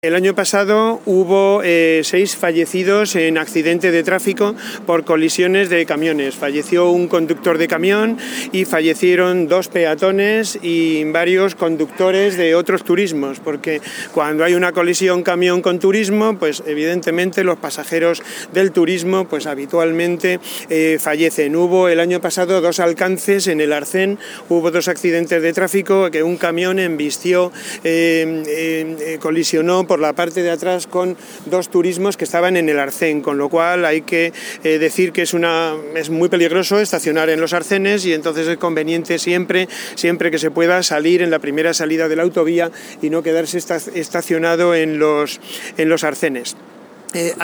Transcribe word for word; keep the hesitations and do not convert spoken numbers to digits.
El año pasado hubo eh, seis fallecidos en accidente de tráfico por colisiones de camiones. Falleció un conductor de camión y fallecieron dos peatones y varios conductores de otros turismos, porque cuando hay una colisión camión con turismo, pues evidentemente los pasajeros del turismo pues habitualmente eh, fallecen. Hubo el año pasado dos alcances en el Arcén, hubo dos accidentes de tráfico que un camión embistió, eh, eh, colisionó por la parte de atrás con dos turismos que estaban en el Arcén, con lo cual hay que eh, decir que es, una, es muy peligroso estacionar en los arcenes y entonces es conveniente siempre, siempre que se pueda salir en la primera salida de la autovía y no quedarse estacionado en los, en los arcenes. Eh,